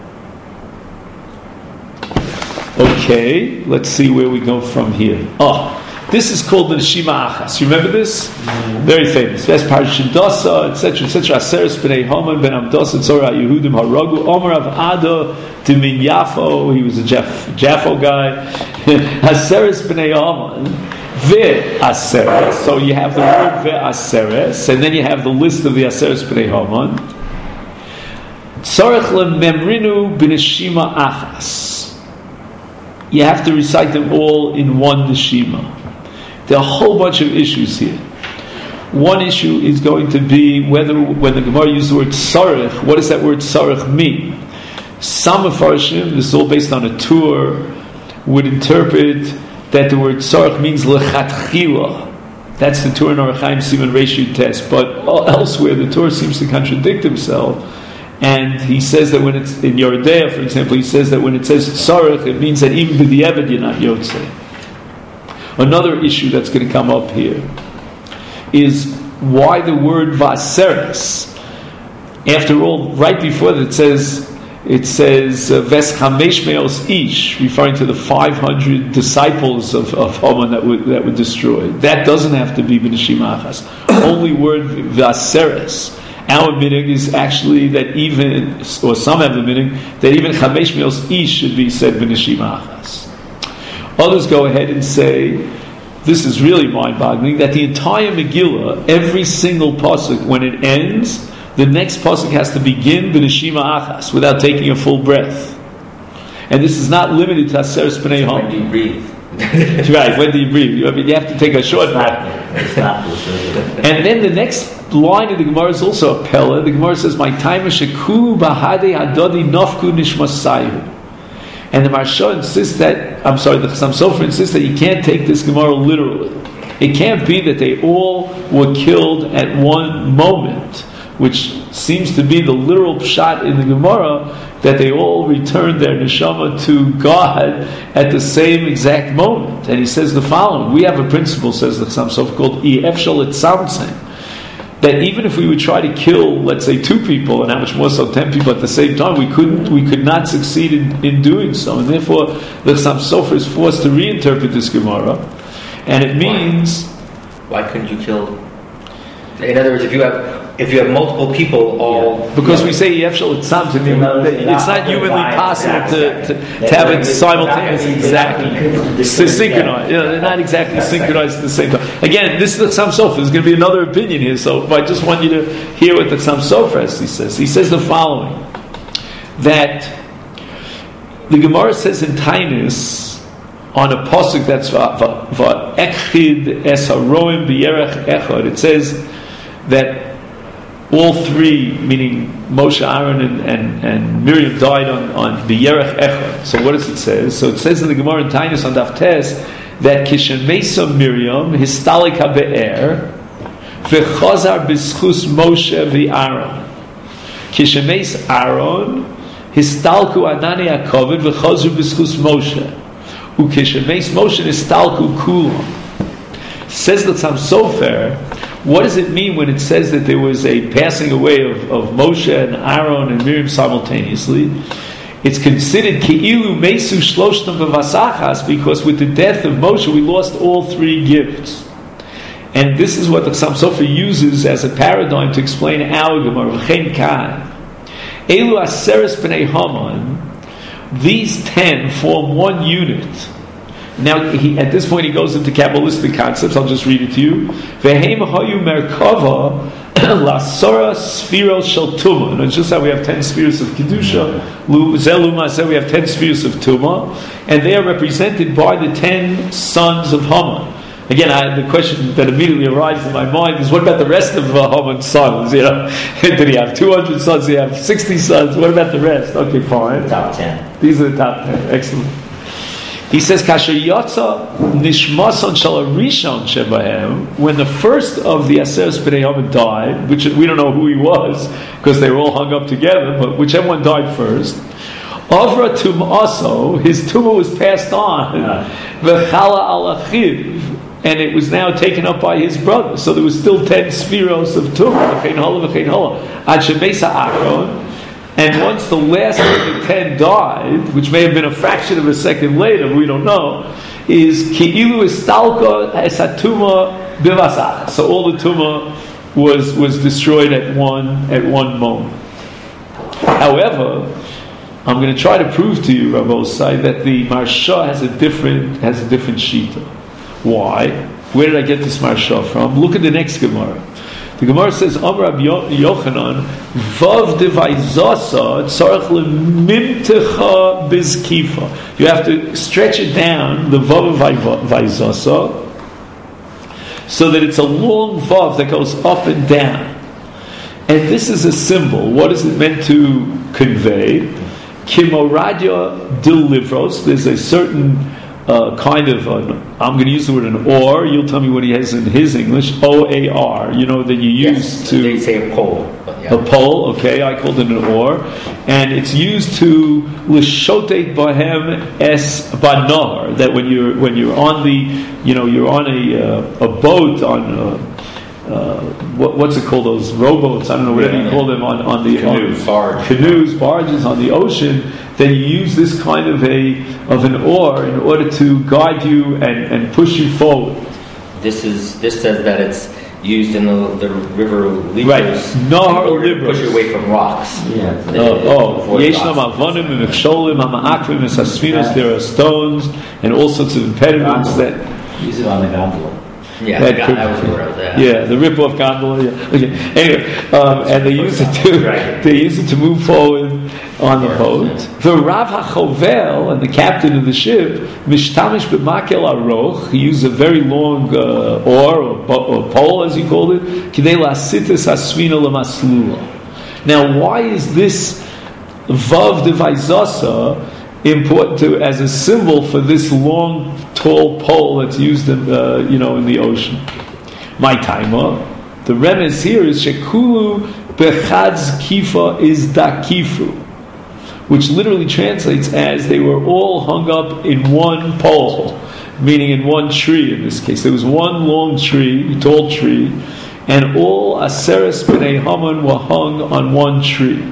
that. Okay, let's see where we go from here. Oh. This is called the Neshima Achas. You remember this? Mm-hmm. Very famous. That's Parashat Dasa, et cetera, et cetera. Aseres b'nei Haman ben Amdasa tzora Yehudim haragu Omer av Ada Timin Yafo. He was a Jaff, Jaffo guy. Aseres b'nei Haman ve Aseres. So you have the word ve Aseres, and then you have the list of the Aseres b'nei Haman. Tzarech lememrinu b'neshima Achas. You have to recite them all in one neshima. There are a whole bunch of issues here. One issue is going to be whether, when the Gemara uses the word tzarech, what does that word tzarech mean? Some Mefarshim, this is all based on a tour, would interpret that the word tzarech means lechatchila. That's the tour in Orach Chaim Siman Reishut test. But elsewhere, the tour seems to contradict himself. And he says that when it's in Yoredeah, for example, he says that when it says tzarech, it means that even b'di'evad you're not yotzei. Another issue that's going to come up here is why the word vaseres. After all, right before that it says it says ves chamesh meos ish, referring to the five hundred disciples of, of Haman that were that were destroyed. That doesn't have to be b'neshima achas. Only word vaseres. Our meaning is actually that even, or some have the meaning that even chamesh meos ish should be said b'neshima achas. Others go ahead and say, this is really mind-boggling, that the entire Megillah, every single pasuk, when it ends, the next pasuk has to begin b'neshima achas, without taking a full breath. And this is not limited to Aseres B'nei Haman. When do you breathe? Right, when do you breathe? I mean, you have to take a short breath. And then the next line of the Gemara is also a Pella. The Gemara says, "My time is shekulu bahade adodi nafku nishmasayu." And the Maharsha insists that, I'm sorry, the Chassam Sofer insists that you can't take this Gemara literally. It can't be that they all were killed at one moment, which seems to be the literal pshat in the Gemara, that they all returned their neshama to God at the same exact moment. And he says the following, we have a principle, says the Chassam Sofer, called Efshal Etzamtzem, that even if we would try to kill, let's say, two people, and how much more so, ten people at the same time, we couldn't, we could not succeed in, in doing so. And therefore, the Chassam Sofer is forced to reinterpret this Gemara, and it means... Why, Why couldn't you kill... In other words, if you have... if you have multiple people all... Yeah. Because yeah. we say Yefshel it's something, it's not humanly possible to, to, to have it simultaneously. Exactly. Synchronized. You know, they're not exactly synchronized at the same time. Again, this is the Chassam Sofer. There's going to be another opinion here, so I just want you to hear what the Chassam Sofer has, he says. He says the following, that the Gemara says in Tainus, on a pasuk that's va'echid es haroim b'yerech echad, it says that all three, meaning Moshe, Aaron, and, and, and Miriam, died on, on b'yerech echad. So what does it say? So it says in the Gemara in Tainus on Daf Tes that kishem Miriam histalik ha'be'er v'chazar b'schus Moshe v'Aaron. Kishem Aaron histalku anani ha'koved v'chazar b'schus Moshe. Ukeshemes Moshe histalku kulam. Says the Chassam Sofer, what does it mean when it says that there was a passing away of, of Moshe and Aaron and Miriam simultaneously? It's considered Ki'ilu Mesu Shloshtam V'Vasachas, because with the death of Moshe we lost all three gifts. And this is what the Chassam Sofer uses as a paradigm to explain our Gemara. V'chein kan Elu Aseres B'nei Haman, these ten form one unit. Now, he, at this point, he goes into Kabbalistic concepts. I'll just read it to you. Ve'hem hayu merkava lasora spheros shel tuma. And it's just how we have ten spheres of kedusha. Zeluma said we have ten spheres of tuma, and they are represented by the ten sons of Haman. Again, I, the question that immediately arises in my mind is, what about the rest of uh, Haman's sons? You know, did he have two hundred sons? Did he have sixty sons? What about the rest? Okay, fine. Top ten. These are the top ten. Excellent. He says, Kasher Yotza Nishmason Shal Rishon Shebahem, when the first of the Aseres B'nei Haman died, which we don't know who he was because they were all hung up together, but whichever one died first, Avra Tum'aso, his tumah was passed on, V'chala Al Achiv, and it was now taken up by his brother. So there was still ten spheros of tumah, V'chein Hala, V'chein Hala, Ad Shemesa Aaron. And once the last of the ten died, which may have been a fraction of a second later, we don't know, is Ki'ilu Istalka Esatuma Bivasach. So all the tumah was was destroyed at one at one moment. However, I'm going to try to prove to you, Rav Osai, that the Marsha has a different has a different shita. Why? Where did I get this Marsha from? Look at the next Gemara. The Gemara says, Amar Rabbi Yochanan, Vav devaizasa tzarech lemimtecha bizkifa. You have to stretch it down, the Vav vaizasa, so that it's a long Vav that goes up and down. And this is a symbol. What is it meant to convey? Kimoradia delivros. There's a certain uh, kind of, an, I'm going to use the word an or. You'll tell me what he has in his English. O A R. You know, that you use yes, to... They say a pole. Yeah. A pole, okay. I called it an or. And it's used to l'shotet bahem es banor. That when you're, when you're on the, you know, you're on a, uh, a boat on... Uh, Uh, what, what's it called? Those rowboats? I don't know whatever yeah, you call them on, on the canoes, on, barge. canoes, barges on the ocean. Then you use this kind of a of an oar in order to guide you and, and push you forward. This is this says that it's used in the, the river Libros, right? Nahar Libros, push you away from rocks. Yeah. Oh, oh. Yeshnam avonim and mecholim ha'ma'akvim and sasfinos. There are stones and all sorts of impediments that use it on the gondola. Yeah, that, God, could, that was where I was at. Yeah, the rip-off gondola. Yeah. Okay. Anyway, um, and they use it to they use it to move forward on the boat. The Rav HaChovel, and the captain of the ship, mishtamish b'makel aroch, he used a very long uh, oar or, or pole, as he called it, kidei lasitis asvina lemaslula. Now, why is this vav devaizasa important to as a symbol for this long, tall pole that's used in uh, you know in the ocean? My timer. The remez here is shekulu bechadz kifa is dakifu, which literally translates as they were all hung up in one pole, meaning in one tree. In this case, there was one long tree, tall tree, and all aseres b'nei Haman were hung on one tree.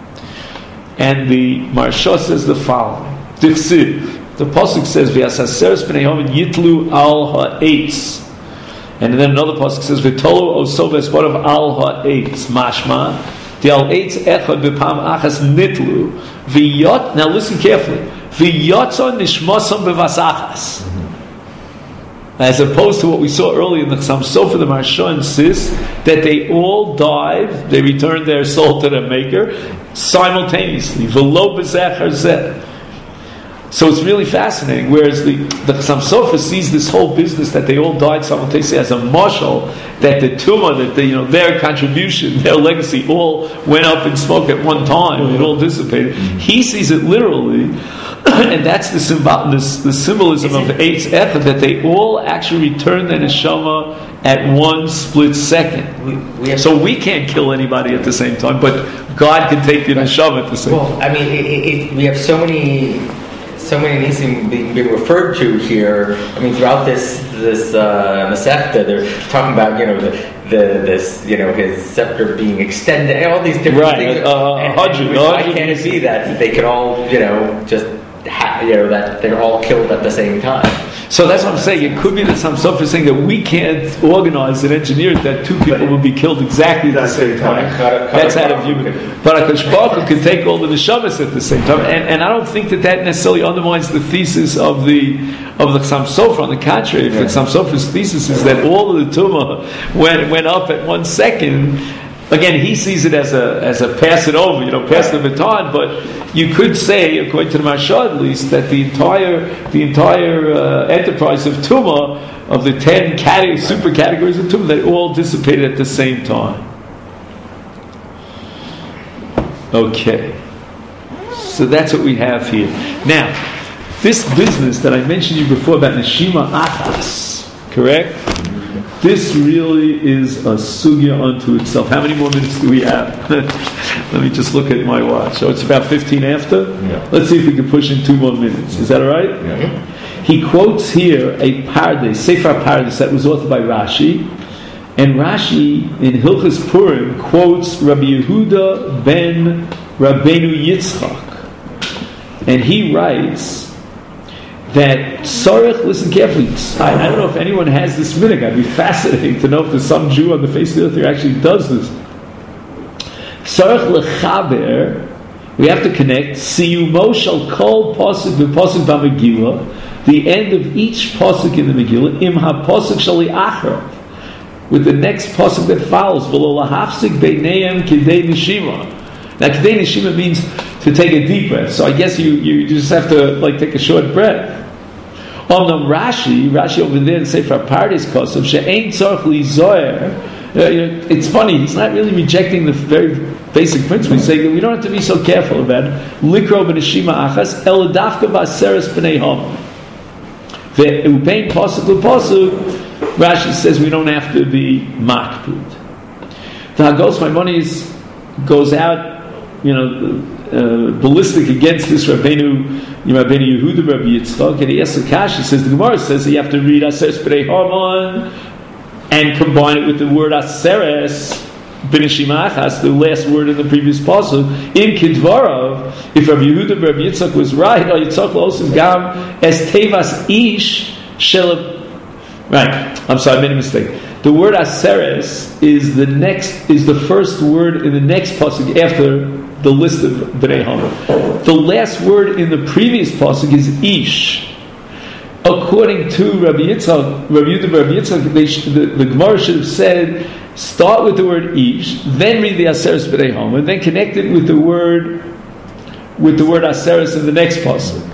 And the Marsha says the following: Dichsiv, the pasuk says, "V'asaseres b'nei Haman yitlu al ha'etz." And then another pasuk says, "V'tolu osoves what of al ha'etz mashma the al eitz echad b'pam achas nitlu v'yot." Now listen carefully. V'yotza nishmosam b'vasachas. As opposed to what we saw earlier in the Chassam Sofer, the Maharsha insists that they all died, they returned their soul to their Maker simultaneously. V'lo b'zechar zeh. So it's really fascinating. Whereas the the Chassam Sofer sees this whole business that they all died simultaneously as a mashal, that the tumah, that the, you know their contribution, their legacy, all went up in smoke at one time. It all dissipated. He sees it literally, and that's the symbol, this, the symbolism of Eitz Echad, that they all actually return their neshama at one split second. We, we have so we can't kill anybody at the same time, but God can take the neshama at the same well, time. I mean, it, it, we have so many. So many nisim being, being referred to here. I mean, throughout this this uh, Masechta, they're talking about you know the, the this you know his scepter being extended, and all these different right. things. Uh, and, hundred, and why can't it be that they could all you know just ha- you know that they're all killed at the same time? So that's what I'm saying. It could be that some Sofer is saying that we can't organize and engineer it that two people will be killed exactly at the same time. That's out of human. But HaKadosh Baruch Hu can take all the neshamas at the same time, and, and I don't think that that necessarily undermines the thesis of the of the Chassam Sofer. On the contrary, if the Chassam Sofer's thesis is that all of the tumah went went up at one second. Again, he sees it as a as a pass it over, you know, pass the baton. But you could say, according to the Maharsha at least, that the entire the entire uh, enterprise of Tumah, of the ten categories, super categories of Tumah, they all dissipated at the same time. Okay, so that's what we have here. Now, this business that I mentioned you before about Neshima Achas, correct? This really is a sugya unto itself. How many more minutes do we have? Let me just look at my watch. So it's about fifteen after? Yeah. Let's see if we can push in two more minutes. Is that all right? Yeah. He quotes here a Pardes, Sefer Pardes, that was authored by Rashi. And Rashi, in Hilchos Purim, quotes Rabbi Yehuda ben Rabbeinu Yitzchak. And he writes that Tzarech, listen carefully, I, I don't know if anyone has this minhag. I'd be fascinating to know if there's some Jew on the face of the earth who actually does this. Tzarech lechaber, we have to connect Siyumo shel kol pasuk v'pasuk b'Megillah, the end of each pasuk in the Megillah, im ha-pasuk shali acharav, with the next pasuk that follows, v'lo lahafsik beineim kidei neshima. Now, kidei neshima means to take a deep breath. So I guess you, you just have to like take a short breath. Omnam Rashi, Rashi over there in Sefer Pardes Kosav, she'ein tzarich lizoyer. It's funny, he's not really rejecting the very basic principle. He's saying that we don't have to be so careful about it. Likro b'neshima achas, el dafka b'aseres b'nei hom. Ve'upein pasuk l'pasuk, Rashi says we don't have to be makpid. The Hagos Maimonides goes out, you know, uh, ballistic against this Rabbeinu, Rabbeinu Yehuda, Rabbi Yitzchak, and he asks Akash, he says, the Gemara says that you have to read Aseres B'nei Haman and combine it with the word Aseres B'nei Achas, the last word in the previous pasuk. In Kidvarav, if Rabbi Yehuda, Rabbi Yitzchak was right, Al Yitzchak L'osim Gam Es Tevas Ish Shel. Right, I'm sorry, I made a mistake. The word Aseres is the next, is the first word in the next pasuk after the list of B'nei Haman. The last word in the previous pasuk is Ish. According to Rabbi Yitzchak, Rabbi Yehuda, Rabbi Yitzchak, they sh- the, the Gemara should have said, start with the word Ish, then read the Aseres B'nei Haman, then connect it with the word with the word Aseres in the next pasuk.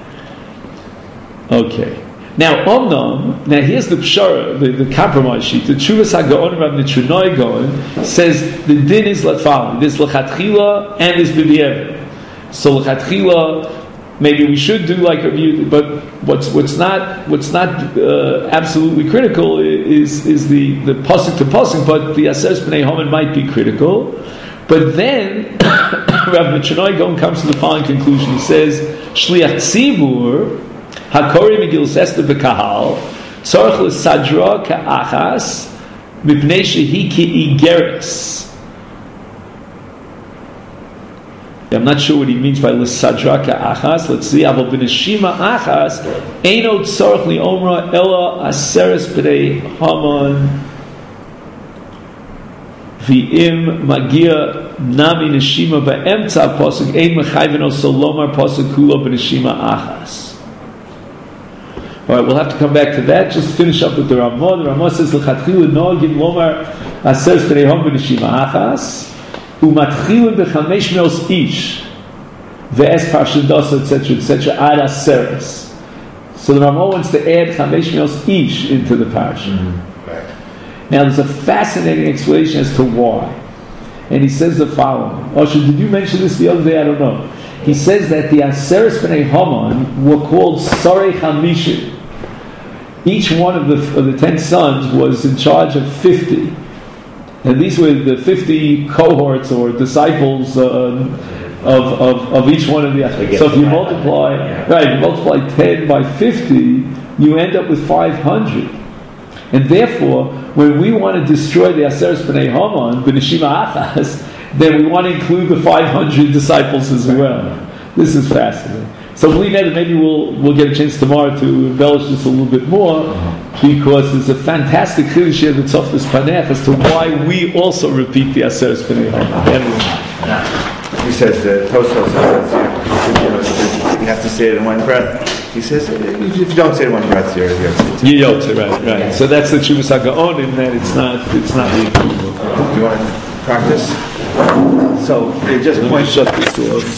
Okay. Now, Omnam, now here's the pshara, the, the compromise sheet. The Tshuvas HaGaon Rav Nitzrunoi Gaon says the din is like following. There's L'chatchila and there's B'di'evet. So L'chatchila, maybe we should do like a view, but what's what's not what's not uh, absolutely critical is is the, the pasuk to pasuk, but the Aseres B'nei Haman might be critical. But then Rav Nitzrunoi Gaon comes to the following conclusion. He says, Shliach Tzibur Hakori Megillas Esther b'Kahal Tzarich l'Sadra ka'achas Mipnei shehi ki'igeres. I'm not sure what he means by l'sadraka achas. Let's see. Aval b'neshima achas eino tzorach li'omra ela aseres b'nei Haman v'im magia nami neshima ba'emtza pasuk ein mechayven oso lomar pasuk kulo b'neshima achas. All right, we'll have to come back to that. Just finish up with the Ramah. The Ramah says l'chatchilu no'agim lomar aseres b'nei Haman b'neshima achas. Umatchilin b'chamesh meos ish, ve'es parshados, et cetera, et cetera, ad aseres. So the Ramah wants to add chamesh meos ish into the parsha. Mm-hmm. Right. Now there's a fascinating explanation as to why, and he says the following. Osher, did you mention this the other day? I don't know. He says that the aseres b'nei Haman were called sarei chamishim. Each one of the of the ten sons was in charge of fifty. And these were the fifty cohorts or disciples uh, of, of, of each one of the. So if you multiply, right, you multiply ten by fifty, you end up with five hundred. And therefore, when we want to destroy the Aseres B'nei Haman, B'neshima Achas, then we want to include the five hundred disciples as well. This is fascinating. So maybe we'll we'll get a chance tomorrow to embellish this a little bit more, because there's a fantastic chiddush here that's off this panech as to why we also repeat the Aseres B'nei Haman. He says the Tosfos says you, know, you have to say it in one breath. He says if you don't say it in one breath, you're you're yotze, right, right. So that's the Tshuvas HaGaon, in that it's not it's not the. Do you want to practice? So they just point. Shut this door.